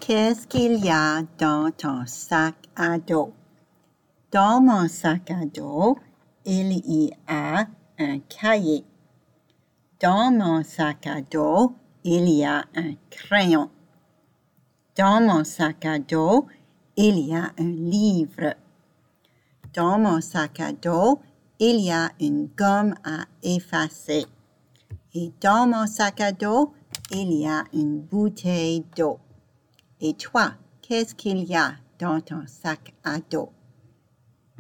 Qu'est-ce qu'il y a dans ton sac à dos? Dans mon sac à dos, il y a un cahier. Dans mon sac à dos, il y a un crayon. Dans mon sac à dos, il y a un livre. Dans mon sac à dos, il y a une gomme à effacer. Et dans mon sac à dos, il y a une bouteille d'eau. Et toi, qu'est-ce qu'il y a dans ton sac à dos?